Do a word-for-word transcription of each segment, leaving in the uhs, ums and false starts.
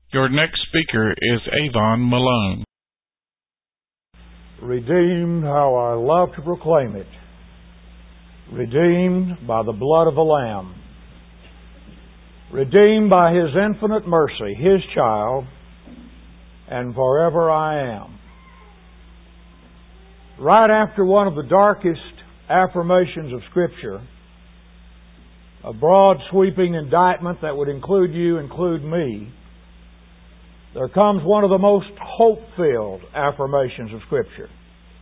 Your next speaker is Avon Malone. Redeemed, how I love to proclaim it. Redeemed by the blood of the Lamb. Redeemed by His infinite mercy, His child, and forever I am. Right after one of the darkest affirmations of Scripture, a broad sweeping indictment that would include you, include me, there comes one of the most hope-filled affirmations of Scripture.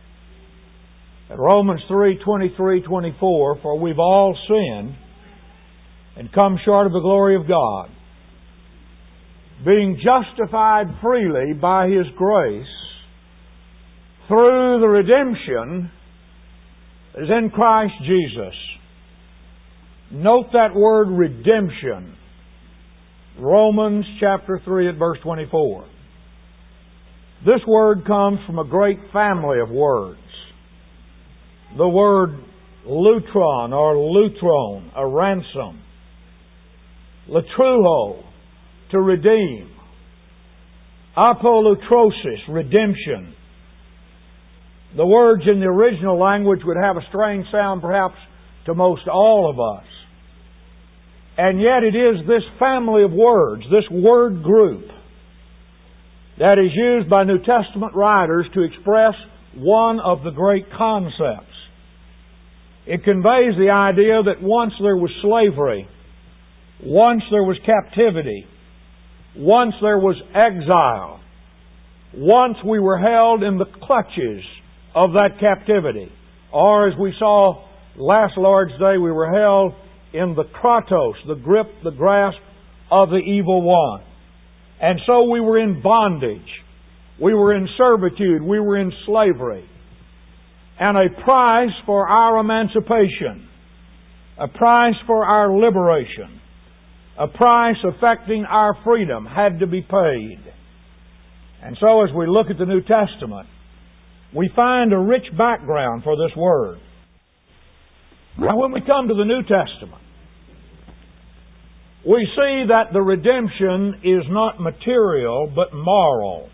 In Romans three, twenty-three, twenty-four, for we've all sinned and come short of the glory of God, being justified freely by His grace through the redemption that is in Christ Jesus. Note that word redemption. Romans chapter three at verse twenty-four. This word comes from a great family of words. The word lutron or lutron, a ransom. Latruho, to redeem. Apolutrosis, redemption. The words in the original language would have a strange sound perhaps to most all of us. And yet it is this family of words, this word group, that is used by New Testament writers to express one of the great concepts. It conveys the idea that once there was slavery, once there was captivity, once there was exile, once we were held in the clutches of that captivity, or as we saw last Lord's Day, we were held in the kratos, the grip, the grasp of the evil one. And so we were in bondage. We were in servitude. We were in slavery. And a price for our emancipation, a price for our liberation, a price affecting our freedom had to be paid. And so as we look at the New Testament, we find a rich background for this word. Now when we come to the New Testament, we see that the redemption is not material but moral.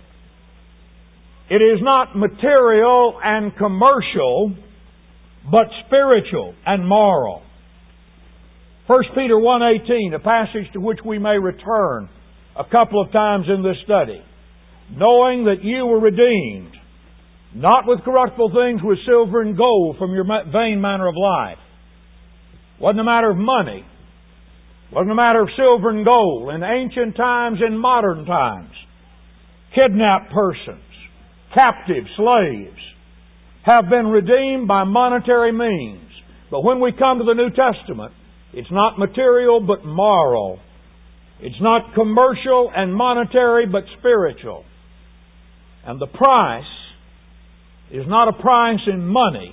It is not material and commercial but spiritual and moral. First Peter one eighteen, a passage to which we may return a couple of times in this study. Knowing that you were redeemed, not with corruptible things, with silver and gold from your vain manner of life. Wasn't a matter of money. Wasn't a matter of silver and gold. In ancient times, in modern times, kidnapped persons, captive slaves, have been redeemed by monetary means. But when we come to the New Testament, it's not material but moral. It's not commercial and monetary but spiritual. And the price is not a price in money,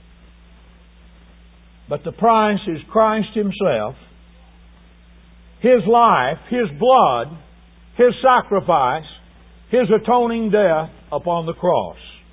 but the price is Christ Himself, His life, His blood, His sacrifice, His atoning death upon the cross.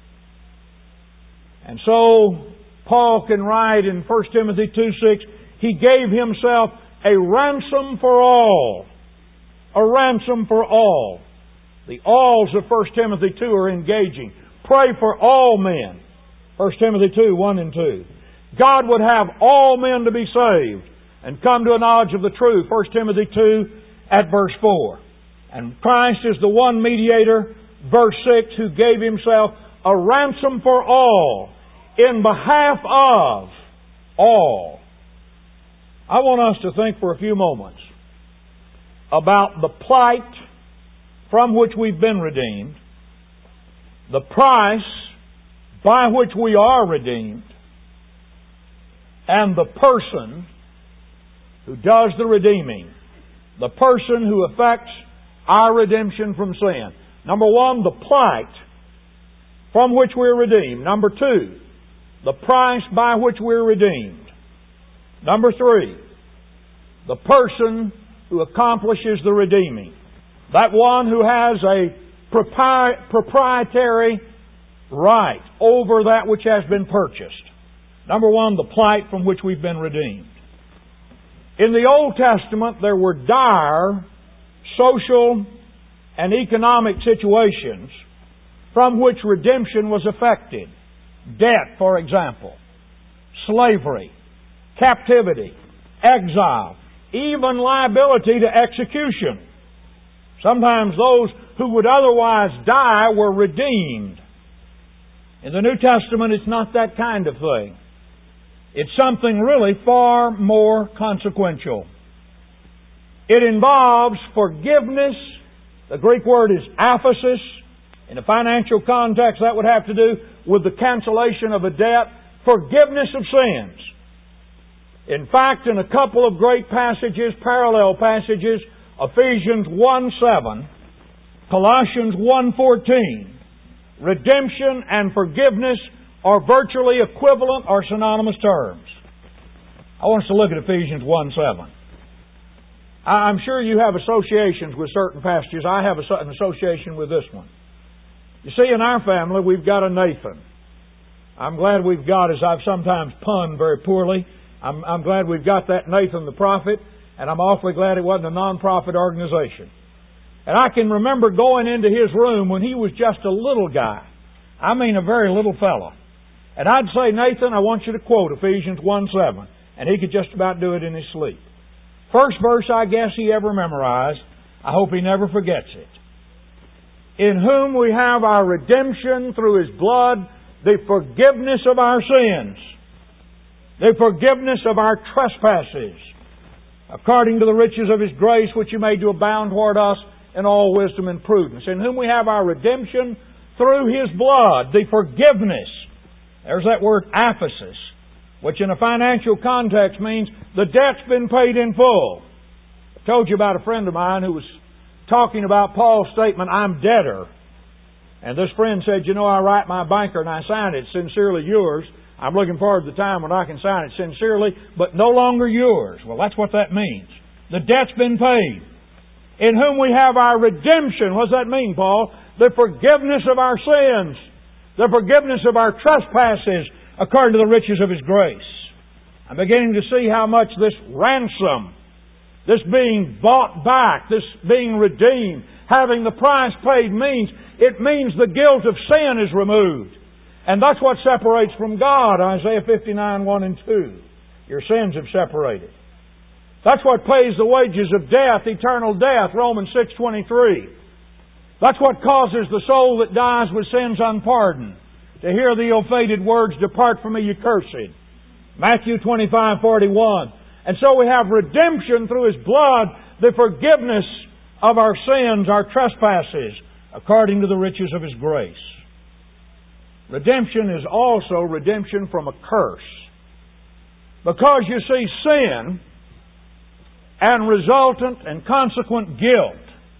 And so Paul can write in First Timothy two six, He gave Himself a ransom for all. A ransom for all. The alls of First Timothy two are engaging. Pray for all men. First Timothy two, one and two. God would have all men to be saved and come to a knowledge of the truth. First Timothy two at verse four. And Christ is the one mediator, verse six, who gave Himself a ransom for all, in behalf of all. I want us to think for a few moments about the plight from which we've been redeemed, the price by which we are redeemed, and the person who does the redeeming, the person who affects our redemption from sin. Number one, the plight from which we're redeemed. Number two, the price by which we're redeemed. Number three, the person who accomplishes the redeeming. That one who has a propri- proprietary right over that which has been purchased. Number one, the plight from which we've been redeemed. In the Old Testament, there were dire social and economic situations from which redemption was effected. Debt, for example, slavery, captivity, exile, even liability to execution. Sometimes those who would otherwise die were redeemed. In the New Testament, it's not that kind of thing. It's something really far more consequential. It involves forgiveness. The Greek word is aphesis. In a financial context, that would have to do with the cancellation of a debt, forgiveness of sins. In fact, in a couple of great passages, parallel passages, Ephesians one seven, Colossians one fourteen, redemption and forgiveness are virtually equivalent or synonymous terms. I want us to look at Ephesians one seven. I'm sure you have associations with certain passages. I have an association with this one. You see, in our family, we've got a Nathan. I'm glad we've got, as I've sometimes punned very poorly, I'm, I'm glad we've got that Nathan the prophet, and I'm awfully glad it wasn't a non-profit organization. And I can remember going into his room when he was just a little guy. I mean a very little fellow. And I'd say, Nathan, I want you to quote Ephesians one seven. And he could just about do it in his sleep. First verse I guess he ever memorized. I hope he never forgets it. In whom we have our redemption through His blood, the forgiveness of our sins, the forgiveness of our trespasses, according to the riches of His grace, which He made to abound toward us in all wisdom and prudence. In whom we have our redemption through His blood, the forgiveness. There's that word aphesis, which in a financial context means the debt's been paid in full. I told you about a friend of mine who was talking about Paul's statement, I'm debtor. And this friend said, you know, I write my banker and I sign it, sincerely yours. I'm looking forward to the time when I can sign it sincerely, but no longer yours. Well, that's what that means. The debt's been paid. In whom we have our redemption. What does that mean, Paul? The forgiveness of our sins. The forgiveness of our trespasses according to the riches of His grace. I'm beginning to see how much this ransom, this being bought back, this being redeemed, having the price paid means, it means the guilt of sin is removed. And that's what separates from God, Isaiah fifty-nine, one and two. Your sins have separated. That's what pays the wages of death, eternal death, Romans six twenty-three. That's what causes the soul that dies with sins unpardoned to hear the ill-fated words, depart from me, you cursed. Matthew twenty-five, forty-one. And so we have redemption through His blood, the forgiveness of our sins, our trespasses, according to the riches of His grace. Redemption is also redemption from a curse. Because you see, sin and resultant and consequent guilt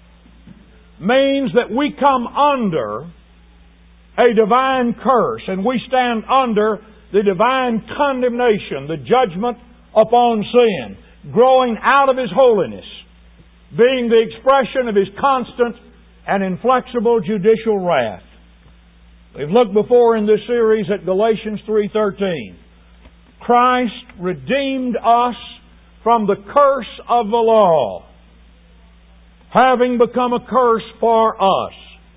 means that we come under a divine curse and we stand under the divine condemnation, the judgment upon sin, growing out of His holiness, being the expression of His constant and inflexible judicial wrath. We've looked before in this series at Galatians three thirteen. Christ redeemed us from the curse of the law, having become a curse for us.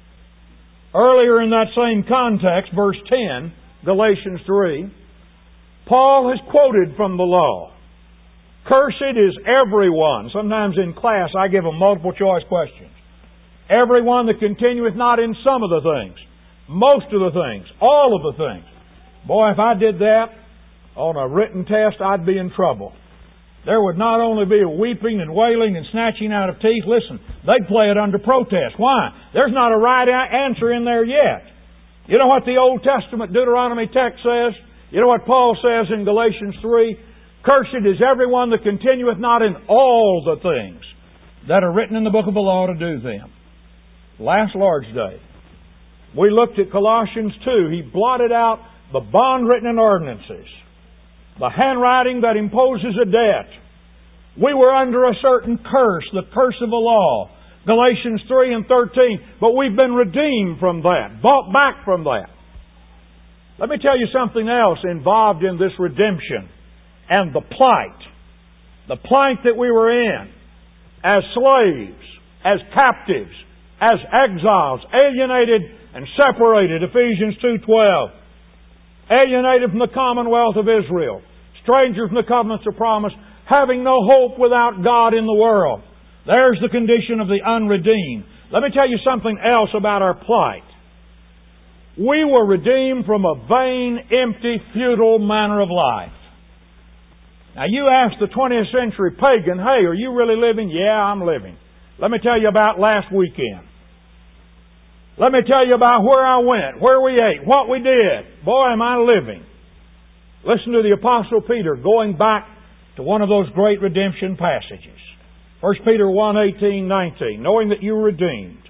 Earlier in that same context, verse ten, Galatians three, Paul has quoted from the law. Cursed is everyone. Sometimes in class I give them multiple choice questions. Everyone that continueth not in some of the things, most of the things, all of the things. Boy, if I did that on a written test, I'd be in trouble. There would not only be a weeping and wailing and snatching out of teeth. Listen, they'd play it under protest. Why? There's not a right answer in there yet. You know what the Old Testament Deuteronomy text says? You know what Paul says in Galatians three? Cursed is everyone that continueth not in all the things that are written in the book of the law to do them. Last Lord's Day, we looked at Colossians two. He blotted out the bond-written ordinances, the handwriting that imposes a debt. We were under a certain curse, the curse of the law. Galatians three and thirteen. But we've been redeemed from that, bought back from that. Let me tell you something else involved in this redemption and the plight. The plight that we were in as slaves, as captives, as exiles, alienated and separated, Ephesians two twelve. Alienated from the commonwealth of Israel, strangers from the covenants of promise, having no hope without God in the world. There's the condition of the unredeemed. Let me tell you something else about our plight. We were redeemed from a vain, empty, futile manner of life. Now you ask the twentieth century pagan, hey, are you really living? Yeah, I'm living. Let me tell you about last weekend. Let me tell you about where I went, where we ate, what we did. Boy, am I living. Listen to the Apostle Peter going back to one of those great redemption passages. First Peter one, eighteen, nineteen. Knowing that you were redeemed,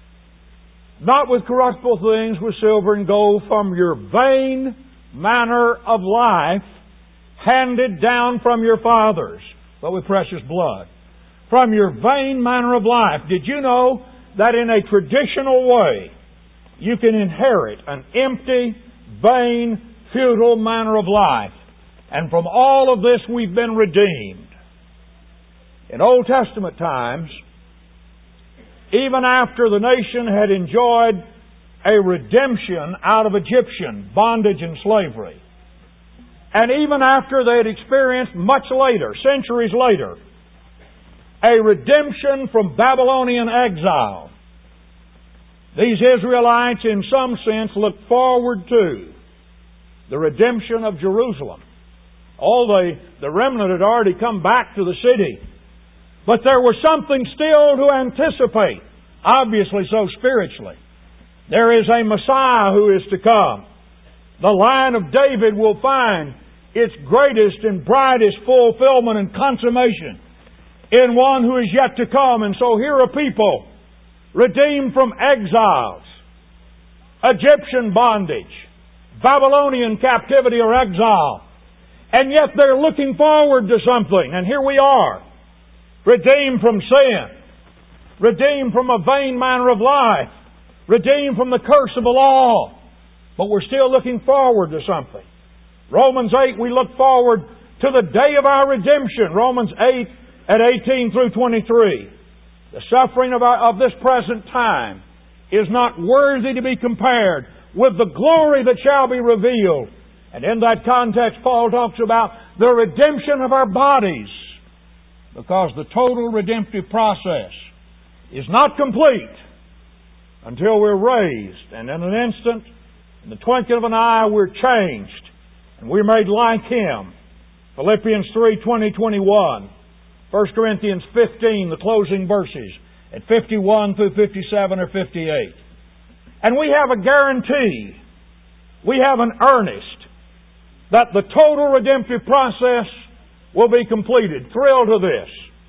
not with corruptible things, with silver and gold, from your vain manner of life, handed down from your fathers, but with precious blood. From your vain manner of life. Did you know that in a traditional way, you can inherit an empty, vain, futile manner of life? And from all of this we've been redeemed. In Old Testament times, even after the nation had enjoyed a redemption out of Egyptian bondage and slavery, and even after they had experienced much later, centuries later, a redemption from Babylonian exile, these Israelites in some sense looked forward to the redemption of Jerusalem. All the, the remnant had already come back to the city. But there was something still to anticipate, obviously so spiritually. There is a Messiah who is to come. The line of David will find its greatest and brightest fulfillment and consummation in one who is yet to come. And so here are people redeemed from exiles, Egyptian bondage, Babylonian captivity or exile, and yet they're looking forward to something. And here we are, redeemed from sin, redeemed from a vain manner of life, redeemed from the curse of the law, but we're still looking forward to something. Romans eight, we look forward to the day of our redemption. Romans eight at eighteen through twenty-three. The suffering of, our, of this present time is not worthy to be compared with the glory that shall be revealed. And in that context, Paul talks about the redemption of our bodies, because the total redemptive process is not complete until we're raised, and in an instant, in the twinkling of an eye, we're changed, and we're made like Him. Philippians three, twenty, twenty-one. First Corinthians fifteen, the closing verses, at fifty-one through fifty-seven or fifty-eight. And we have a guarantee, we have an earnest, that the total redemptive process will be completed. Thrilled to this.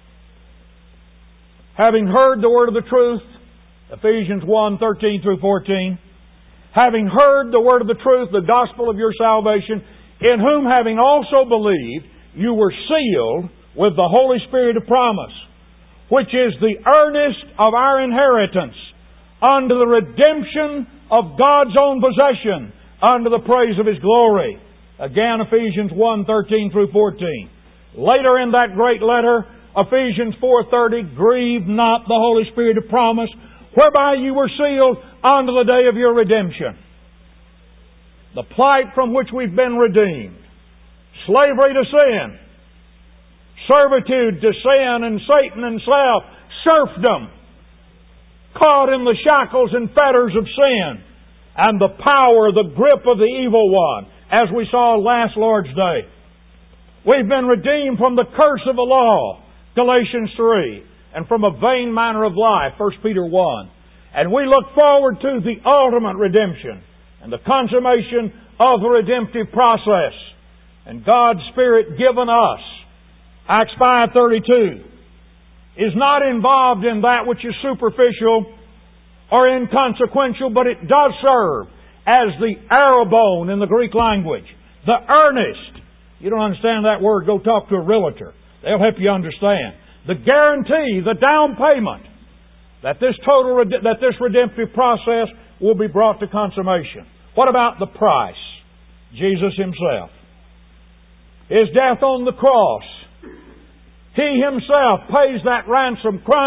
Having heard the word of the truth, Ephesians one, thirteen through fourteen, having heard the word of the truth, the gospel of your salvation, in whom having also believed, you were sealed with the Holy Spirit of promise, which is the earnest of our inheritance unto the redemption of God's own possession, unto the praise of His glory. Again, Ephesians one, thirteen through fourteen. Later in that great letter, Ephesians four thirty, grieve not the Holy Spirit of promise, whereby you were sealed unto the day of your redemption. The plight from which we've been redeemed. Slavery to sin. Servitude to sin and Satan and self. Serfdom. Caught in the shackles and fetters of sin. And the power, the grip of the evil one, as we saw last Lord's Day. We've been redeemed from the curse of the law, Galatians three, and from a vain manner of life, First Peter one. And we look forward to the ultimate redemption and the consummation of the redemptive process. And God's Spirit given us, Acts five thirty-two, is not involved in that which is superficial or inconsequential, but it does serve as the arrowbone in the Greek language, the earnest. You don't understand that word, go talk to a realtor. They'll help you understand. The guarantee, the down payment, that this total, that this redemptive process will be brought to consummation. What about the price? Jesus Himself. His death on the cross. He Himself pays that ransom. Christ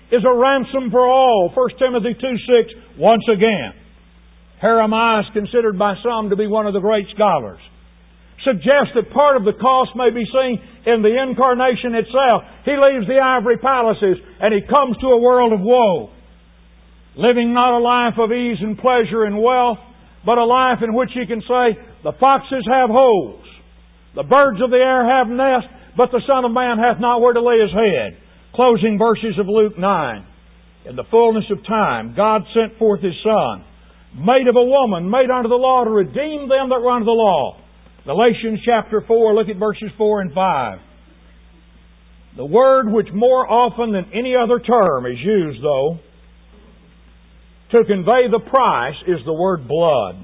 is a ransom for all. First Timothy two six, once again. Jeremiah is considered by some to be one of the great scholars. Suggests that part of the cost may be seen in the incarnation itself. He leaves the ivory palaces and He comes to a world of woe. Living not a life of ease and pleasure and wealth, but a life in which He can say, the foxes have holes, the birds of the air have nests, but the Son of Man hath not where to lay His head. Closing verses of Luke nine. In the fullness of time, God sent forth His Son, made of a woman, made unto the law, to redeem them that were under the law. Galatians chapter four, look at verses four and five. The word which more often than any other term is used, though, to convey the price is the word blood.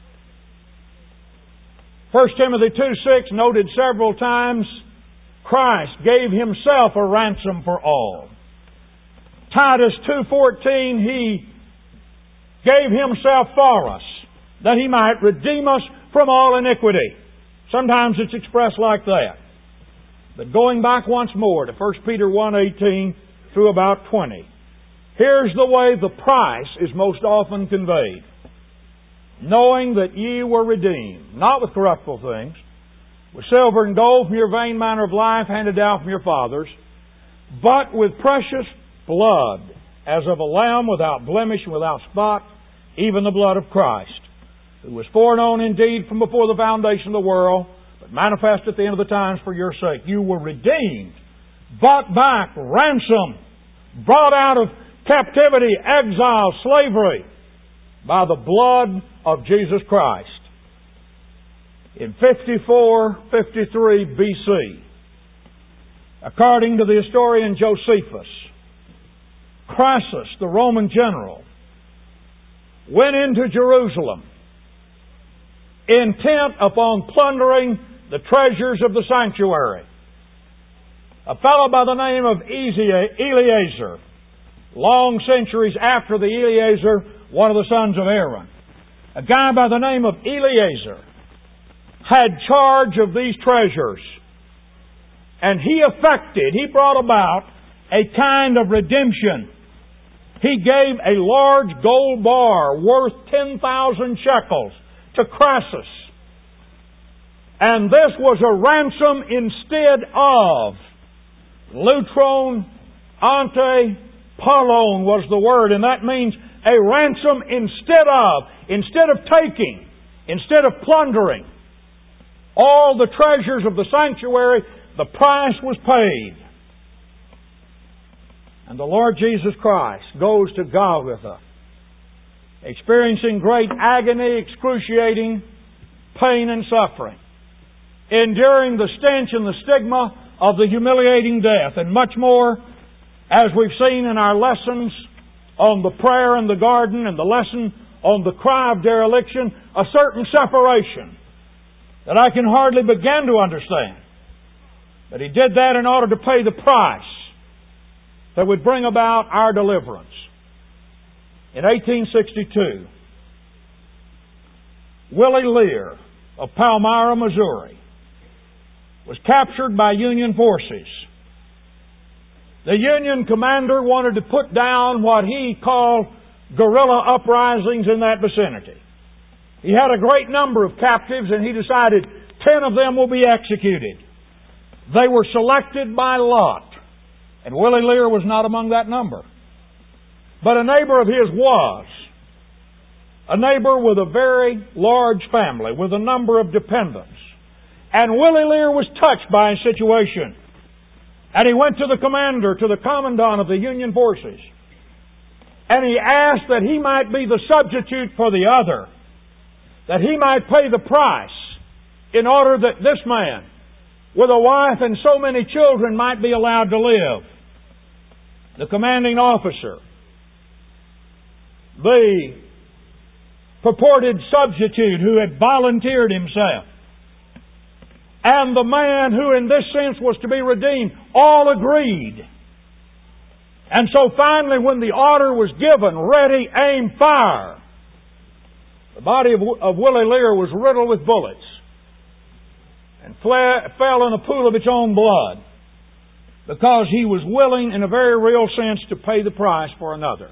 First Timothy two six noted several times, Christ gave Himself a ransom for all. Titus two fourteen, He gave Himself for us, that He might redeem us from all iniquity. Sometimes it's expressed like that. But going back once more to First Peter one eighteen through about twenty, here's the way the price is most often conveyed. Knowing that ye were redeemed, not with corruptible things, with silver and gold from your vain manner of life handed down from your fathers, but with precious blood, as of a lamb without blemish and without spot, even the blood of Christ, who was foreknown indeed from before the foundation of the world, but manifest at the end of the times for your sake. You were redeemed, bought back, ransomed, brought out of captivity, exile, slavery, by the blood of Jesus Christ. In fifty-four fifty-three B C, according to the historian Josephus, Crassus, the Roman general, went into Jerusalem intent upon plundering the treasures of the sanctuary. A fellow by the name of Eleazar, long centuries after the Eleazar, one of the sons of Aaron, a guy by the name of Eleazar had charge of these treasures. And he effected, he brought about a kind of redemption. He gave a large gold bar worth ten thousand shekels to Crassus. And this was a ransom instead of. Lutron ante polon was the word, and that means a ransom instead of, instead of taking, instead of plundering all the treasures of the sanctuary, the price was paid. And the Lord Jesus Christ goes to Golgotha, experiencing great agony, excruciating pain and suffering, enduring the stench and the stigma of the humiliating death, and much more, as we've seen in our lessons on the prayer in the garden and the lesson on the cry of dereliction, a certain separation that I can hardly begin to understand. But He did that in order to pay the price that would bring about our deliverance. In eighteen sixty-two, Willie Lear of Palmyra, Missouri, was captured by Union forces. The Union commander wanted to put down what he called guerrilla uprisings in that vicinity. He had a great number of captives, and he decided ten of them will be executed. They were selected by lot, and Willie Lear was not among that number. But a neighbor of his was. A neighbor with a very large family, with a number of dependents. And Willie Lear was touched by his situation. And he went to the commander, to the commandant of the Union forces. And he asked that he might be the substitute for the other. That he might pay the price in order that this man, with a wife and so many children, might be allowed to live. The commanding officer, the purported substitute who had volunteered himself, and the man who in this sense was to be redeemed, all agreed. And so finally, when the order was given, ready, aim, fire, the body of, of Willie Lear was riddled with bullets and fled, fell in a pool of its own blood. because He was willing, in a very real sense, to pay the price for another.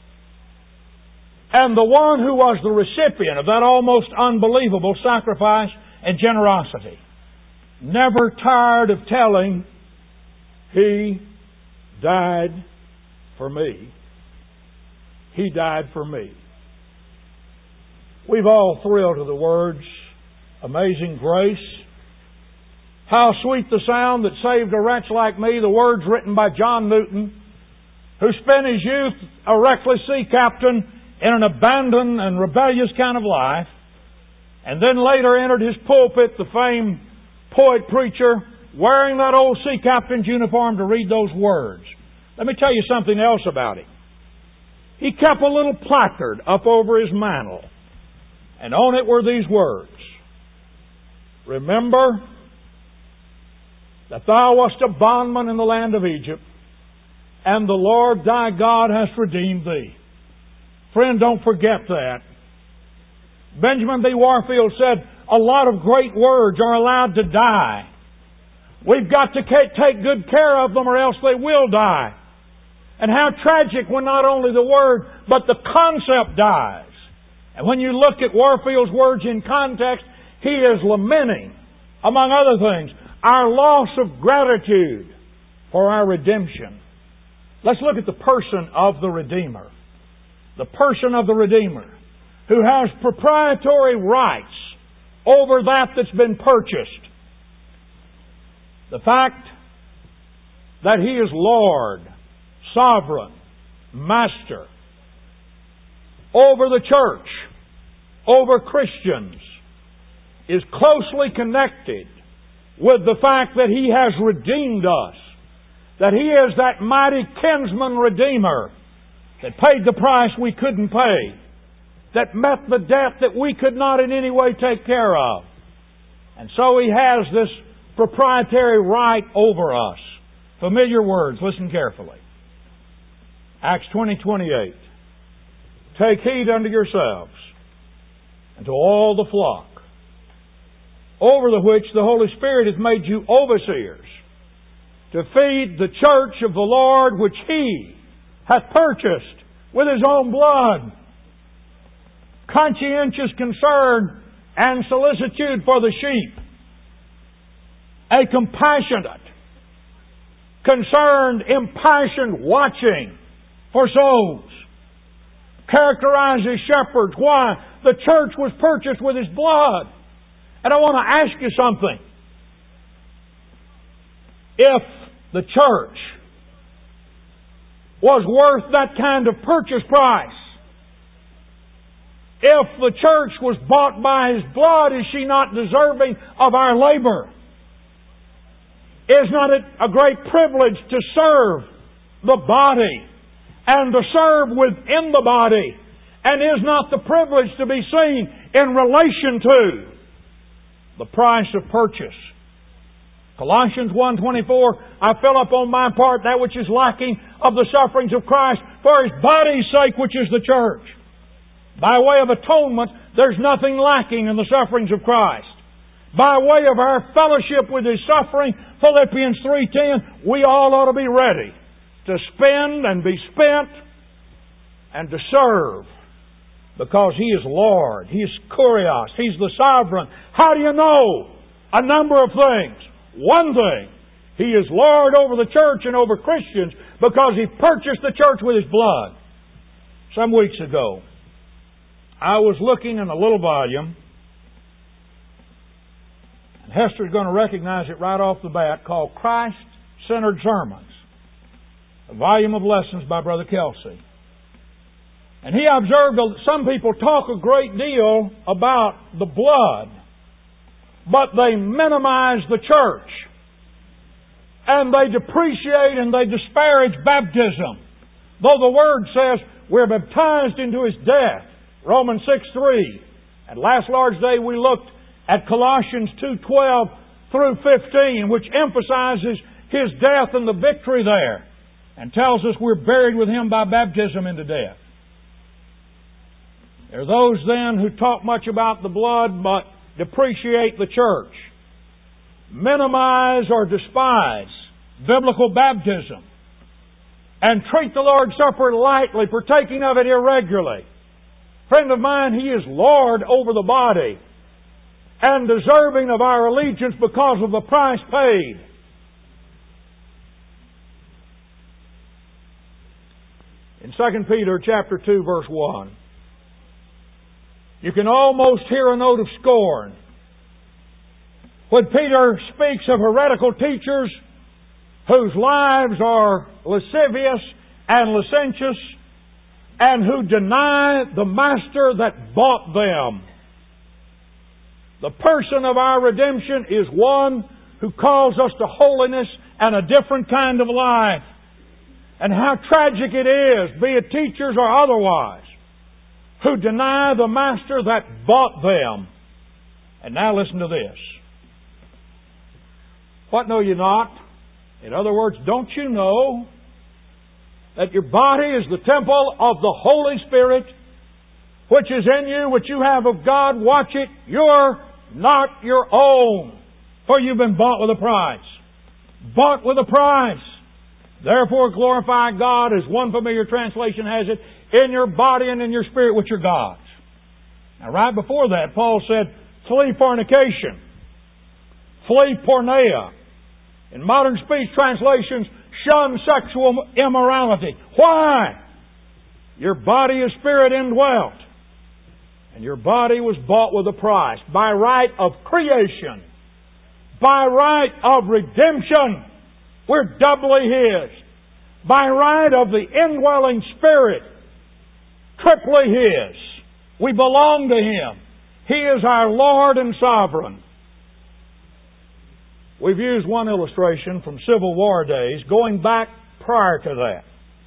And the one who was the recipient of that almost unbelievable sacrifice and generosity never tired of telling, He died for me. He died for me. We've all thrilled to the words, Amazing Grace. How sweet the sound that saved a wretch like me, the words written by John Newton, who spent his youth a reckless sea captain in an abandoned and rebellious kind of life, and then later entered his pulpit, the famed poet-preacher, wearing that old sea captain's uniform to read those words. Let me tell you something else about him. He kept a little placard up over his mantle, and on it were these words, Remember that thou wast a bondman in the land of Egypt, and the Lord thy God hath redeemed thee. Friend, don't forget that. Benjamin B. Warfield said, a lot of great words are allowed to die. We've got to take good care of them or else they will die. And how tragic when not only the word, but the concept dies. And when you look at Warfield's words in context, he is lamenting, among other things, our loss of gratitude for our redemption. Let's look at the person of the Redeemer. The person of the Redeemer, who has proprietary rights over that that's been purchased. The fact that He is Lord, Sovereign, Master, over the church, over Christians, is closely connected with the fact that He has redeemed us. That He is that mighty kinsman redeemer that paid the price we couldn't pay, that met the debt that we could not in any way take care of. And so He has this proprietary right over us. Familiar words, listen carefully. Acts twenty twenty-eight. Take heed unto yourselves and to all the flock, over the which the Holy Spirit hath made you overseers, to feed the church of the Lord, which He hath purchased with His own blood. Conscientious concern and solicitude for the sheep. A compassionate, concerned, impassioned watching for souls. Characterizes shepherds. Why? The church was purchased with His blood. And I want to ask you something. If the church was worth that kind of purchase price, if the church was bought by His blood, is she not deserving of our labor? Is not it a great privilege to serve the body and to serve within the body? And is not the privilege to be seen in relation to the price of purchase? Colossians one twenty-four, I fill up on my part that which is lacking of the sufferings of Christ for His body's sake, which is the church. By way of atonement, there's nothing lacking in the sufferings of Christ. By way of our fellowship with His suffering, Philippians three ten, we all ought to be ready to spend and be spent and to serve, because He is Lord. He is Kurios. He's the sovereign. How do you know? A number of things. One thing, He is Lord over the church and over Christians because He purchased the church with His blood. Some weeks ago, I was looking in a little volume, and Hester's going to recognize it right off the bat, called Christ-Centered Sermons, a volume of lessons by Brother Kelsey. And he observed that some people talk a great deal about the blood, but they minimize the church. And they depreciate and they disparage baptism. Though the Word says we're baptized into His death, Romans six three. And last Lord's Day we looked at Colossians two twelve through fifteen, which emphasizes His death and the victory there, and tells us we're buried with Him by baptism into death. There are those then who talk much about the blood but depreciate the church, minimize or despise biblical baptism and treat the Lord's Supper lightly, partaking of it irregularly. Friend of mine, He is Lord over the body and deserving of our allegiance because of the price paid. In Second Peter chapter two, verse one, you can almost hear a note of scorn when Peter speaks of heretical teachers whose lives are lascivious and licentious and who deny the Master that bought them. The person of our redemption is one who calls us to holiness and a different kind of life. And how tragic it is, be it teachers or otherwise, who deny the Master that bought them. And now listen to this. What know you not? In other words, don't you know that your body is the temple of the Holy Spirit, which is in you, which you have of God? Watch it. You're not your own, for you've been bought with a price. Bought with a price. Therefore glorify God, as one familiar translation has it, in your body and in your spirit, which are God's. Now right before that, Paul said, flee fornication. Flee porneia. In modern speech translations, shun sexual immorality. Why? Your body is spirit indwelt. And your body was bought with a price. By right of creation. By right of redemption. We're doubly His. By right of the indwelling Spirit. Triply His. We belong to Him. He is our Lord and Sovereign. We've used one illustration from Civil War days, going back prior to that.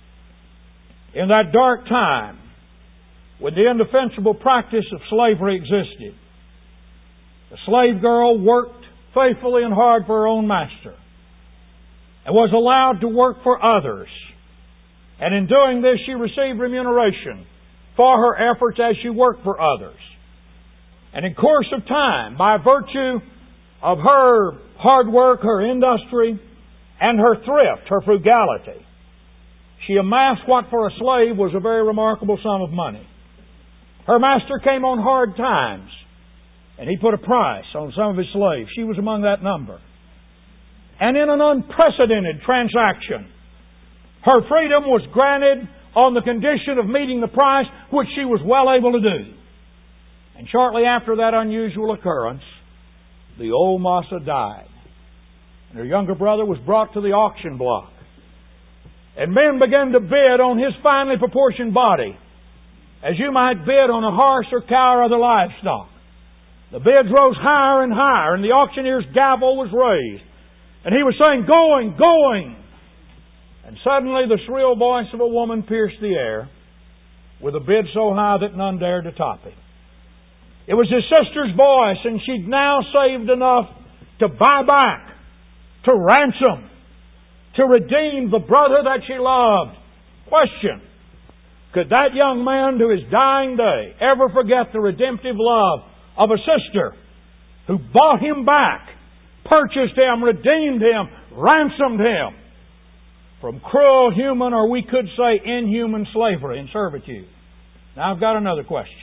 In that dark time, when the indefensible practice of slavery existed, the slave girl worked faithfully and hard for her own master, and was allowed to work for others. And in doing this, she received remuneration for her efforts as she worked for others. And in course of time, by virtue of her hard work, her industry, and her thrift, her frugality, she amassed what for a slave was a very remarkable sum of money. Her master came on hard times, and he put a price on some of his slaves. She was among that number. And in an unprecedented transaction, her freedom was granted on the condition of meeting the price, which she was well able to do. And shortly after that unusual occurrence, the old massa died. And her younger brother was brought to the auction block. And men began to bid on his finely proportioned body, as you might bid on a horse or cow or other livestock. The bids rose higher and higher, and the auctioneer's gavel was raised. And he was saying, going, going. And suddenly the shrill voice of a woman pierced the air with a bid so high that none dared to top it. It was his sister's voice, and she'd now saved enough to buy back, to ransom, to redeem the brother that she loved. Question: could that young man to his dying day ever forget the redemptive love of a sister who bought him back, purchased him, redeemed him, ransomed him from cruel human, or we could say inhuman, slavery and servitude? Now I've got another question.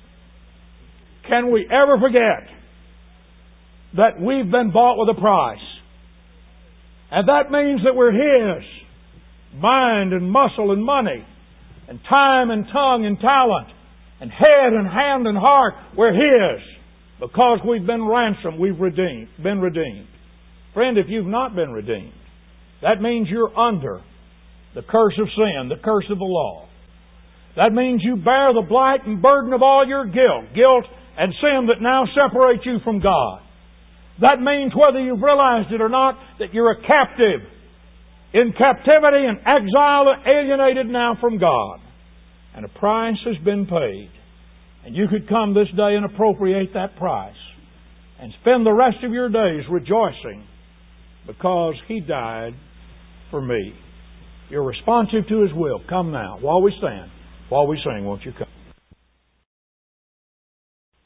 Can we ever forget that we've been bought with a price? And that means that we're His. Mind and muscle and money and time and tongue and talent and head and hand and heart, we're His. Because we've been ransomed, we've redeemed, been redeemed. Friend, if you've not been redeemed, that means you're under the curse of sin, the curse of the law. That means you bear the blight and burden of all your guilt, guilt and sin that now separate you from God. That means, whether you've realized it or not, that you're a captive, in captivity and exile, alienated now from God. And a price has been paid. And you could come this day and appropriate that price and spend the rest of your days rejoicing because He died for me. You're responsive to His will. Come now, while we stand, while we sing, won't you come?